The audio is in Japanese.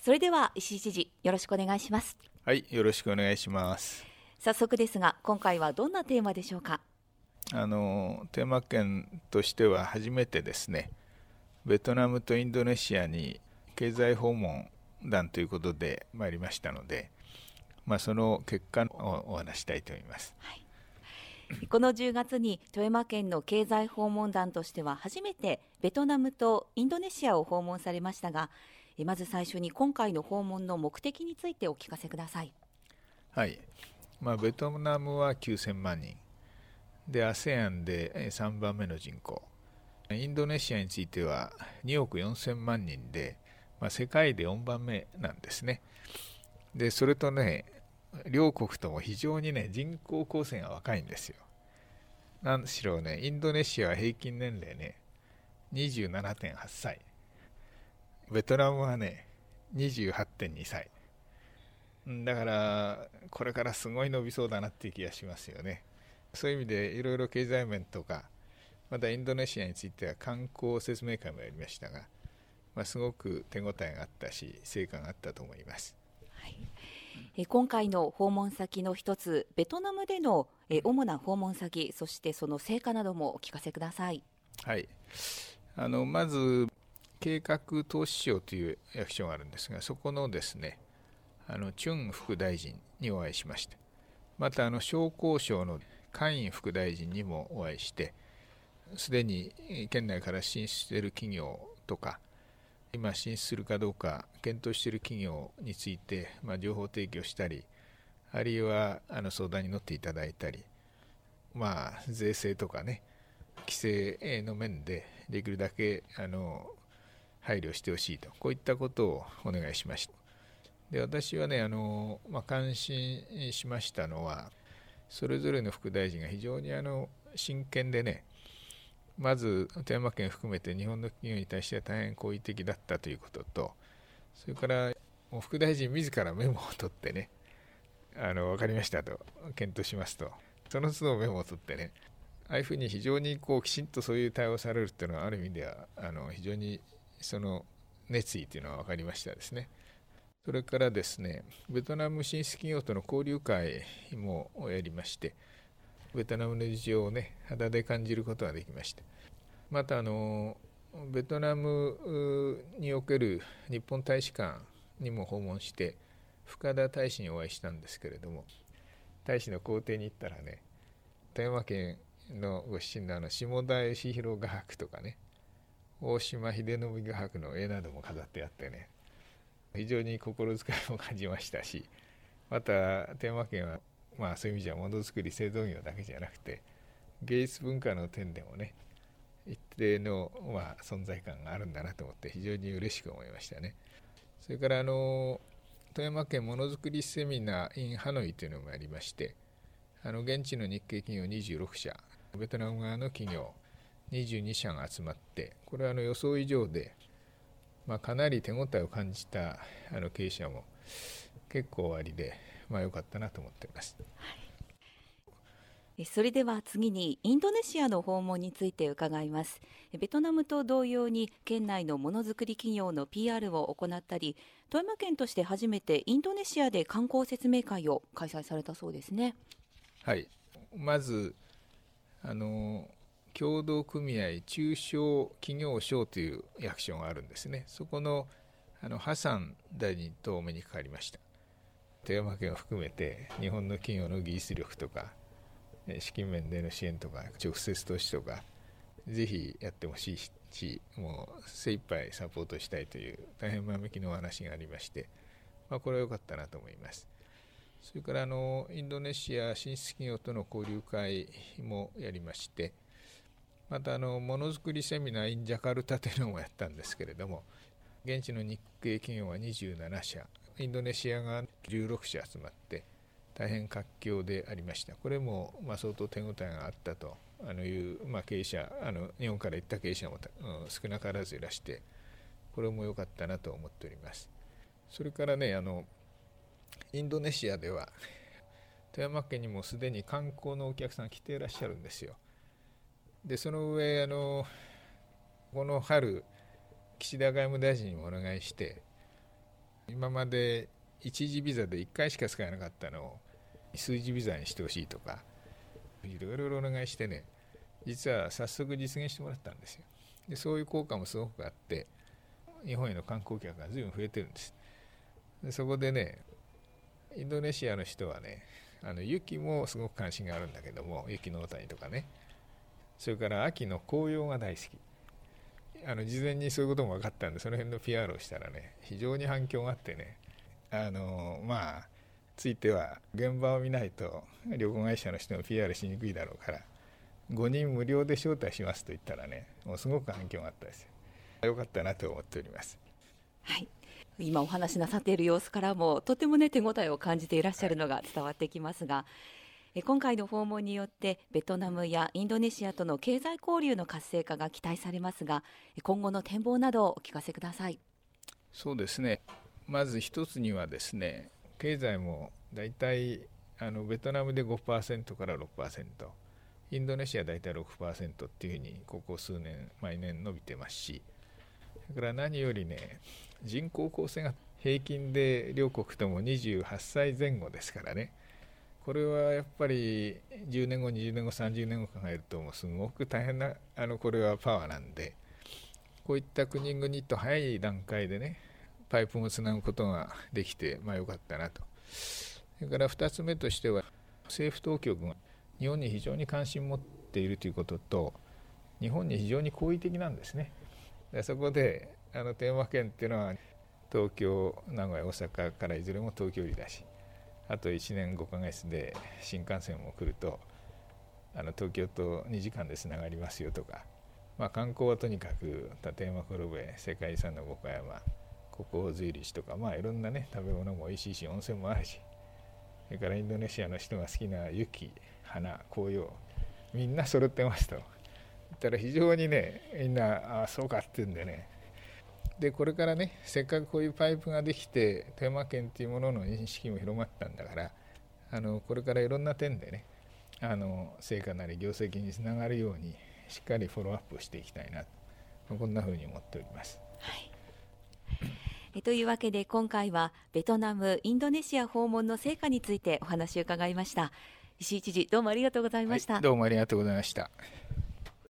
それでは石井知事、よろしくお願いします。 はい、よろしくお願いします。 早速ですが、今回はどんなテーマでしょうか。 富山県としては初めてですね、ベトナムとインドネシアに経済訪問団ということで参りましたので、その結果をお話したいと思います。 はい、この10月に富山県の経済訪問団としては初めてベトナムとインドネシアを訪問されましたが、まず最初に今回の訪問の目的についてお聞かせください。 はい、ベトナムは9000万人で ASEAN で3番目の人口、インドネシアについては2億4000万人で、世界で4番目なんですね。でそれとね、両国とも非常にね、人口構成が若いんですよ。なんしろね、インドネシアは平均年齢ね 27.8 歳、ベトナムはね 28.2 歳だから、これからすごい伸びそうだなっていう気がしますよね。そういう意味でいろいろ経済面とか、またインドネシアについては観光説明会もやりましたが、すごく手応えがあったし成果があったと思います。 はい、今回の訪問先の一つ、ベトナムでの主な訪問先、そしてその成果などもお聞かせください。 はい、まず計画投資省という役所があるんですが、そこのですね、チュン副大臣にお会いしました。また商工省のカイン副大臣にもお会いして、すでに県内から進出している企業とか、今進出するかどうか検討している企業について、情報提供したり、あるいは相談に乗っていただいたり、税制とかね、規制の面でできるだけ配慮してほしいと、こういったことをお願いしました。で私はね、感心しましたのは、それぞれの副大臣が非常に真剣でね、まず富山県含めて日本の企業に対しては大変好意的だったということと、それから副大臣自らメモを取ってね、分かりましたと、検討しますと、その都度メモを取ってね、ああいうふうに非常にきちんとそういう対応されるっていうのは、ある意味では非常にその熱意というのは分かりましたですね。それからですね、ベトナム進出企業との交流会もやりまして、ベトナムの事情をね、肌で感じることができました。またベトナムにおける日本大使館にも訪問して、深田大使にお会いしたんですけれども、大使の公邸に行ったらね、富山県のご出身の下田義弘画伯とかね、大島秀信画伯の絵なども飾ってあってね、非常に心遣いも感じましたし、また富山県はそういう意味じゃものづくり製造業だけじゃなくて、芸術文化の点でもね、一定の存在感があるんだなと思って非常に嬉しく思いましたね。それから富山県ものづくりセミナー in ハノイというのもありまして、現地の日系企業26社、ベトナム側の企業22社が集まって、これは予想以上で、かなり手応えを感じた経営者も結構おありで、良かったなと思っています。 それでは次にインドネシアの訪問について伺います。ベトナムと同様に県内のものづくり企業の PR を行ったり、富山県として初めてインドネシアで観光説明会を開催されたそうですね。 はい、まず協同組合中小企業省という役所があるんですね。そこのハサン大臣とお目にかかりました。富山県を含めて日本の企業の技術力とか資金面での支援とか直接投資とかぜひやってほしいし、もう精一杯サポートしたいという大変前向きなお話がありまして、これは良かったなと思います。それからインドネシア進出企業との交流会もやりまして、またものづくりセミナー in ジャカルタというのもやったんですけれども、現地の日系企業は27社、インドネシアが16社集まって大変活況でありました。これも相当手応えがあったという経営者、日本から行った経営者も少なからずいらして、これも良かったなと思っております。それからね、インドネシアでは富山県にもすでに観光のお客さん来ていらっしゃるんですよ。でその上この春岸田外務大臣にもお願いして、 今まで一時ビザで1回しか使えなかったのを数次ビザにしてほしいとかいろいろお願いしてね、実は早速実現してもらったんですよ。でそういう効果もすごくあって、日本への観光客が随分増えてるんです。でそこでね、インドネシアの人はね、雪もすごく関心があるんだけども、雪の大谷とかね、それから秋の紅葉が大好き。事前にそういうことも分かったんで、その辺の PR をしたらね、非常に反響があってね、ついては現場を見ないと旅行会社の人も PR しにくいだろうから、5人無料で招待しますと言ったらね、もうすごく反響があったですよ。よかったなと思っております。 はい、今お話しなさっている様子からもとてもね手応えを感じていらっしゃるのが伝わってきますが、今回の訪問によってベトナムやインドネシアとの経済交流の活性化が期待されますが、今後の展望などをお聞かせください。 そうですね、まず一つにはですね、経済もだいたいベトナムで 5% から 6%、 インドネシアだいたい 6% っていうふうにここ数年毎年伸びてますし、それから何よりね、人口構成が平均で両国とも28歳前後ですからね、これはやっぱり10年後20年後30年後考えるともうすごく大変なこれはパワーなんで、こういった国々と早い段階でねパイプをつなぐことができて良かったなと。それから2つ目としては、政府当局が日本に非常に関心を持っているということと、日本に非常に好意的なんですね。でそこでテーマ圏っていうのは東京名古屋大阪からいずれも東京入りだし、あと1年5ヶ月で新幹線も来ると東京と2時間でつながりますよとか、観光はとにかく立山黒部世界遺産の五箇山国宝随立とか、いろんなね食べ物もおいしいし温泉もあるし、それからインドネシアの人が好きな雪花紅葉みんな揃ってますと言ったら、非常にねみんなそうかって言うんでね、でこれからねせっかくこういうパイプができて富山県っていうものの認識も広まったんだから、これからいろんな点でね成果なり業績につながるようにしっかりフォローアップしていきたいなと、こんなふうに思っております。 はい、というわけで今回はベトナムインドネシア訪問の成果についてお話を伺いました。石井知事、どうもありがとうございました。 どうもありがとうございました。